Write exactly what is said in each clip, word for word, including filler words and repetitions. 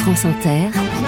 France Inter,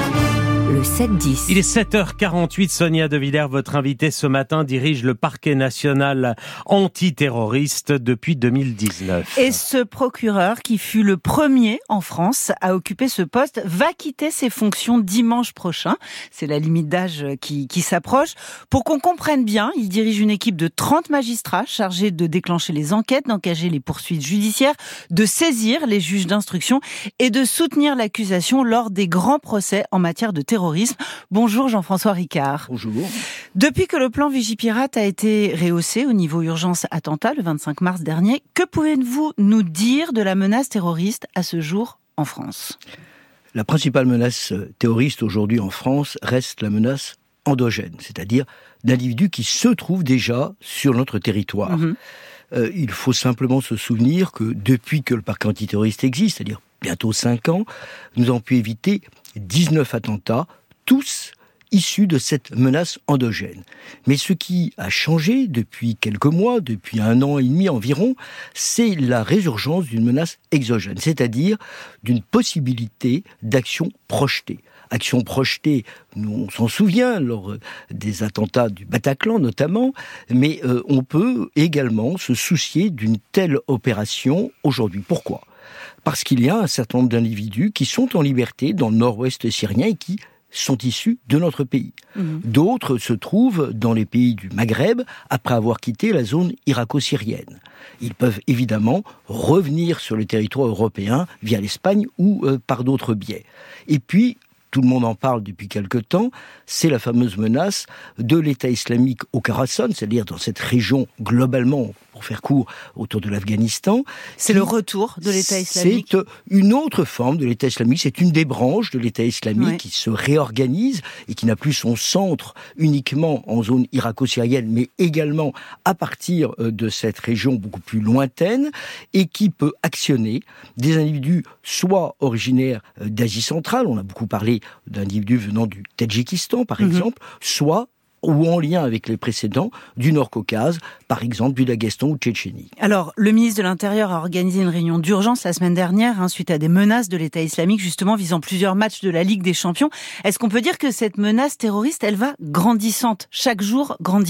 le sept dix. Il est sept heures quarante-huit. Sonia De Villers, votre invitée ce matin, dirige le parquet national antiterroriste depuis deux mille dix-neuf. Et ce procureur, qui fut le premier en France à occuper ce poste, va quitter ses fonctions dimanche prochain. C'est la limite d'âge qui, qui s'approche. Pour qu'on comprenne bien, il dirige une équipe de trente magistrats chargés de déclencher les enquêtes, d'engager les poursuites judiciaires, de saisir les juges d'instruction et de soutenir l'accusation lors des grands procès en matière de terrorisme. Bonjour Jean-François Ricard. Bonjour. Depuis que le plan Vigipirate a été rehaussé au niveau urgence attentat le vingt-cinq mars dernier, que pouvez-vous nous dire de la menace terroriste à ce jour en France ? La principale menace terroriste aujourd'hui en France reste la menace endogène, c'est-à-dire d'individus qui se trouvent déjà sur notre territoire. Mmh. Euh, il faut simplement se souvenir que depuis que le parquet antiterroriste existe, c'est-à-dire bientôt cinq ans, nous avons pu éviter dix-neuf attentats, tous issus de cette menace endogène. Mais ce qui a changé depuis quelques mois, depuis un an et demi environ, c'est la résurgence d'une menace exogène, c'est-à-dire d'une possibilité d'action projetée. Action projetée, on s'en souvient lors des attentats du Bataclan notamment, mais euh, on peut également se soucier d'une telle opération aujourd'hui. Pourquoi ? Parce qu'il y a un certain nombre d'individus qui sont en liberté dans le nord-ouest syrien et qui sont issus de notre pays. Mmh. D'autres se trouvent dans les pays du Maghreb après avoir quitté la zone irako-syrienne. Ils peuvent évidemment revenir sur le territoire européen via l'Espagne ou euh, par d'autres biais. Et puis, tout le monde en parle depuis quelque temps, c'est la fameuse menace de l'État islamique au Khorasan, c'est-à-dire dans cette région globalement, pour faire court, autour de l'Afghanistan. C'est le retour de l'État islamique. C'est une autre forme de l'État islamique, c'est une des branches de l'État islamique ouais. qui se réorganise et qui n'a plus son centre uniquement en zone irako-syrienne, mais également à partir de cette région beaucoup plus lointaine et qui peut actionner des individus soit originaires d'Asie centrale, on a beaucoup parlé d'individus venant du Tadjikistan, par mmh. exemple, soit ou en lien avec les précédents du Nord-Caucase, par exemple du Daghestan ou Tchétchénie. Alors, le ministre de l'Intérieur a organisé une réunion d'urgence la semaine dernière, hein, suite à des menaces de l'État islamique, justement visant plusieurs matchs de la Ligue des Champions. Est-ce qu'on peut dire que cette menace terroriste, elle va grandissante, chaque jour grandissante ?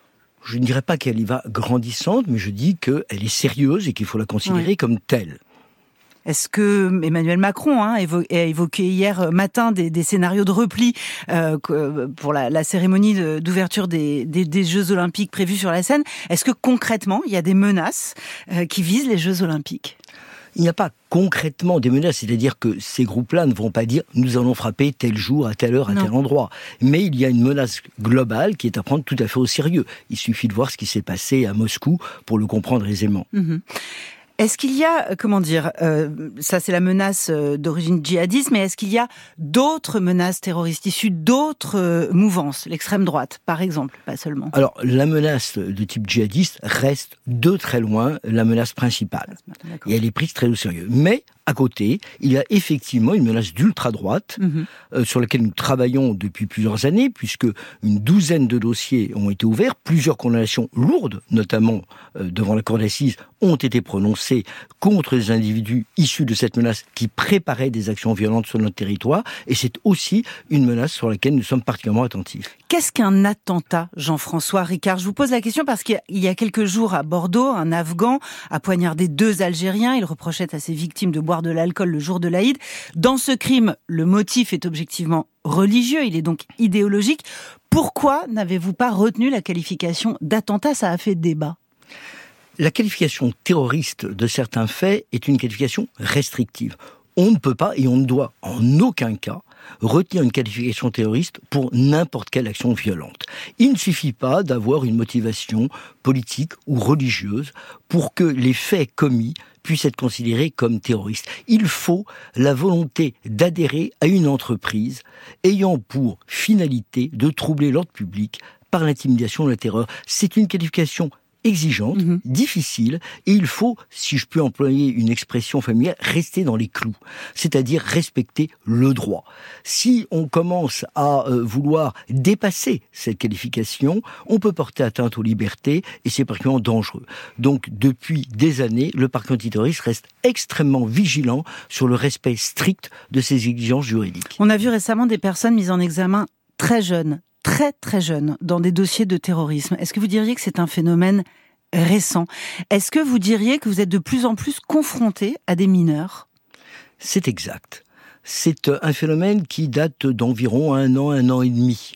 Je ne dirais pas qu'elle y va grandissante, mais je dis qu'elle est sérieuse et qu'il faut la considérer oui. comme telle. Est-ce que Emmanuel Macron hein, a évoqué hier matin des, des scénarios de repli euh, pour la, la cérémonie de, d'ouverture des, des, des Jeux Olympiques prévus sur la Seine ? Est-ce que concrètement, il y a des menaces euh, qui visent les Jeux Olympiques ? Il n'y a pas concrètement des menaces, c'est-à-dire que ces groupes-là ne vont pas dire « nous allons frapper tel jour, à telle heure, à non. tel endroit ». Mais il y a une menace globale qui est à prendre tout à fait au sérieux. Il suffit de voir ce qui s'est passé à Moscou pour le comprendre aisément. Mmh. Est-ce qu'il y a, comment dire, euh, ça c'est la menace d'origine djihadiste, mais est-ce qu'il y a d'autres menaces terroristes issues d'autres euh, mouvances, l'extrême droite par exemple, pas seulement ? Alors la menace de type djihadiste reste de très loin la menace principale. D'accord. Et elle est prise très au sérieux. Mais à côté, il y a effectivement une menace d'ultra-droite mmh. euh, sur laquelle nous travaillons depuis plusieurs années, puisque une douzaine de dossiers ont été ouverts, plusieurs condamnations lourdes, notamment euh, devant la cour d'assises, ont été prononcées contre les individus issus de cette menace qui préparaient des actions violentes sur notre territoire, et c'est aussi une menace sur laquelle nous sommes particulièrement attentifs. Qu'est-ce qu'un attentat, Jean-François Ricard ? Je vous pose la question parce qu'il y a quelques jours à Bordeaux, un Afghan a poignardé deux Algériens. Il reprochait à ses victimes de boire de l'alcool le jour de l'Aïd. Dans ce crime, le motif est objectivement religieux, il est donc idéologique. Pourquoi n'avez-vous pas retenu la qualification d'attentat ? Ça a fait débat. La qualification terroriste de certains faits est une qualification restrictive. On ne peut pas et on ne doit en aucun cas retenir une qualification terroriste pour n'importe quelle action violente. Il ne suffit pas d'avoir une motivation politique ou religieuse pour que les faits commis puissent être considérés comme terroristes. Il faut la volonté d'adhérer à une entreprise ayant pour finalité de troubler l'ordre public par l'intimidation ou la terreur. C'est une qualification exigeante, mmh. difficile, et il faut, si je peux employer une expression familière, rester dans les clous, c'est-à-dire respecter le droit. Si on commence à euh, vouloir dépasser cette qualification, on peut porter atteinte aux libertés, et c'est particulièrement dangereux. Donc, depuis des années, le parquet antiterroriste reste extrêmement vigilant sur le respect strict de ces exigences juridiques. On a vu récemment des personnes mises en examen très jeunes, très très jeunes, dans des dossiers de terrorisme. Est-ce que vous diriez que c'est un phénomène récent ? Est-ce que vous diriez que vous êtes de plus en plus confronté à des mineurs ? C'est exact. C'est un phénomène qui date d'environ un an, un an et demi.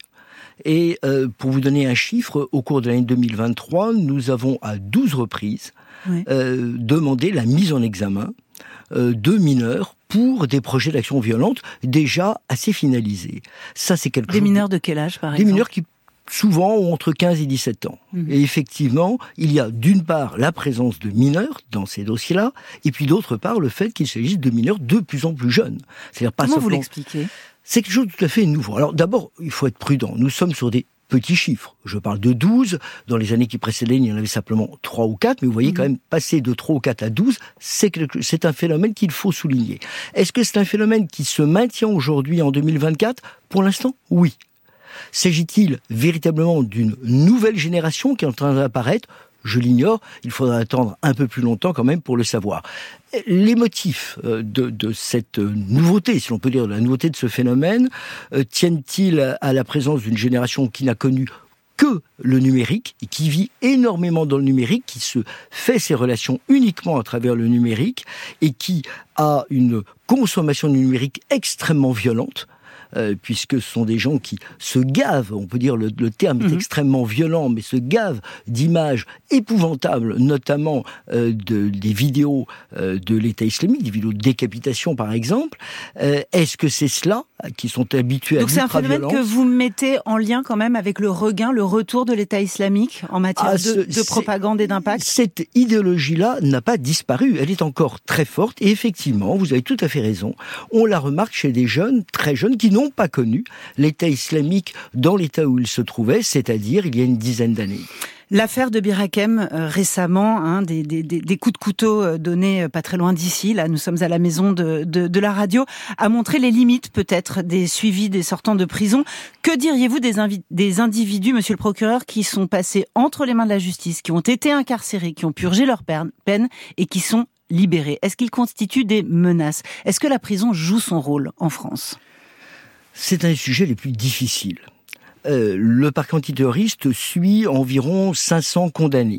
Et euh, pour vous donner un chiffre, au cours de l'année deux mille vingt-trois, nous avons à douze reprises oui. euh, demandé la mise en examen euh, de mineurs pour des projets d'action violente déjà assez finalisés. Ça, c'est quelque des chose... mineurs de quel âge, par des exemple ? Des mineurs qui souvent ont entre quinze et dix-sept ans. Mmh. Et effectivement, il y a d'une part la présence de mineurs dans ces dossiers-là, et puis d'autre part le fait qu'il s'agisse de mineurs de plus en plus jeunes. C'est-à-dire pas Comment simplement... vous l'expliquez ? C'est quelque chose de tout à fait nouveau. Alors d'abord, il faut être prudent. Nous sommes sur des petits chiffres. Je parle de douze. Dans les années qui précédaient, il y en avait simplement trois ou quatre. Mais vous voyez mmh. quand même, passer de trois ou quatre à douze, c'est, quelque... c'est un phénomène qu'il faut souligner. Est-ce que c'est un phénomène qui se maintient aujourd'hui en deux mille vingt-quatre ? Pour l'instant, oui. S'agit-il véritablement d'une nouvelle génération qui est en train d'apparaître ? Je l'ignore, il faudra attendre un peu plus longtemps quand même pour le savoir. Les motifs de, de cette nouveauté, si l'on peut dire de la nouveauté de ce phénomène, euh, tiennent-ils à la présence d'une génération qui n'a connu que le numérique, et qui vit énormément dans le numérique, qui se fait ses relations uniquement à travers le numérique, et qui a une consommation du numérique extrêmement violente, Euh, puisque ce sont des gens qui se gavent, on peut dire le, le terme est mmh. extrêmement violent, mais se gavent d'images épouvantables, notamment euh, de, des vidéos euh, de l'État islamique, des vidéos de décapitation par exemple. Euh, est-ce que c'est cela qui sont habitués Donc à l'ultra-violence ? Donc c'est un phénomène que vous mettez en lien quand même avec le regain, le retour de l'État islamique en matière ah, ce, de, de propagande et d'impact ? Cette idéologie-là n'a pas disparu, elle est encore très forte, et effectivement, vous avez tout à fait raison, on la remarque chez des jeunes, très jeunes, qui n'ont pas connu l'État islamique dans l'état où il se trouvait, c'est-à-dire il y a une dizaine d'années. L'affaire de Bir Hakeim, euh, récemment, hein, des, des, des coups de couteau donnés euh, pas très loin d'ici, là nous sommes à la maison de, de, de la radio, a montré les limites peut-être des suivis des sortants de prison. Que diriez-vous des, invi- des individus, monsieur le procureur, qui sont passés entre les mains de la justice, qui ont été incarcérés, qui ont purgé leur peine et qui sont libérés ? Est-ce qu'ils constituent des menaces ? Est-ce que la prison joue son rôle en France ? C'est un des sujets les plus difficiles. Euh, le parquet antiterroriste suit environ cinq cents condamnés.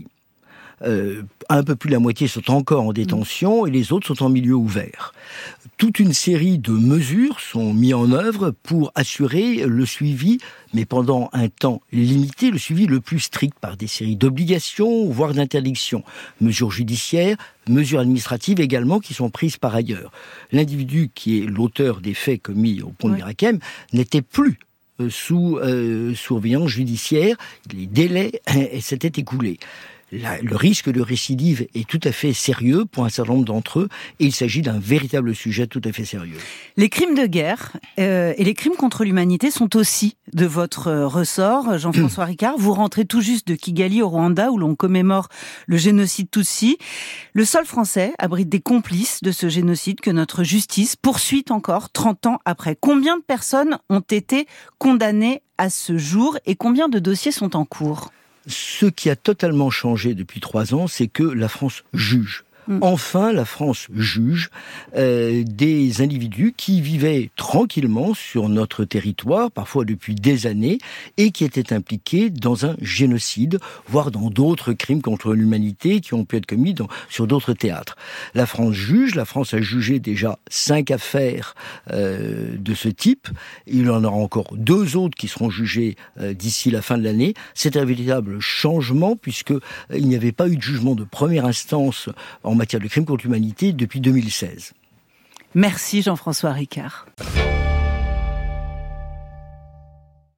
Euh, un peu plus de la moitié sont encore en détention et les autres sont en milieu ouvert. Toute une série de mesures sont mises en œuvre pour assurer le suivi, mais pendant un temps limité, le suivi le plus strict par des séries d'obligations, voire d'interdictions. Mesures judiciaires, mesures administratives également qui sont prises par ailleurs. L'individu qui est l'auteur des faits commis au pont de Bir Hakeim n'était plus sous euh, surveillance judiciaire. Les délais s'étaient écoulés. La, le risque de récidive est tout à fait sérieux pour un certain nombre d'entre eux et il s'agit d'un véritable sujet tout à fait sérieux. Les crimes de guerre euh, et les crimes contre l'humanité sont aussi de votre ressort, Jean-François Ricard. Vous rentrez tout juste de Kigali au Rwanda où l'on commémore le génocide Tutsi. Le sol français abrite des complices de ce génocide que notre justice poursuit encore trente ans après. Combien de personnes ont été condamnées à ce jour et combien de dossiers sont en cours ? Ce qui a totalement changé depuis trois ans, c'est que la France juge. Enfin, la France juge euh, des individus qui vivaient tranquillement sur notre territoire, parfois depuis des années, et qui étaient impliqués dans un génocide, voire dans d'autres crimes contre l'humanité qui ont pu être commis dans, sur d'autres théâtres. La France juge, la France a jugé déjà cinq affaires euh, de ce type. Il y en aura encore deux autres qui seront jugées euh, d'ici la fin de l'année. C'est un véritable changement puisque euh, il n'y avait pas eu de jugement de première instance en matière de crimes contre l'humanité depuis deux mille seize. Merci Jean-François Ricard.